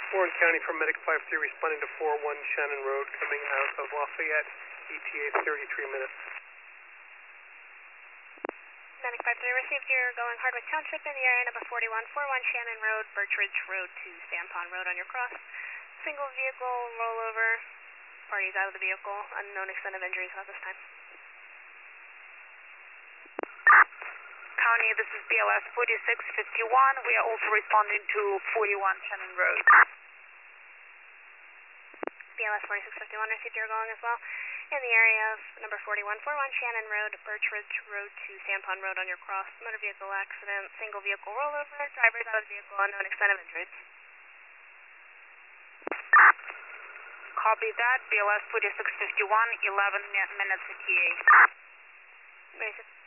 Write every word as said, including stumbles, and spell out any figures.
Warren County from Medic five three responding to four one Shannon Road coming out of Lafayette, E T A thirty-three minutes. Medic five three received, you're going Hardwick Township in the area number forty-one forty-one Shannon Road, Birch Ridge Road to Stampon Road on your cross. Single vehicle rollover, parties out of the vehicle, unknown extent of injuries at this time. County, this is B L S forty-six fifty-one. We are also responding to forty-one Shannon Road. B L S forty-six fifty-one received, you're going as well. In the area of number forty-one forty-one Shannon Road, Birch Ridge Road to Stampon Road on your cross. Motor vehicle accident, single vehicle rollover, drivers out of the vehicle, unknown extent of injuries. Copy that. B L S forty-six fifty-one, eleven minutes E T A. Very good.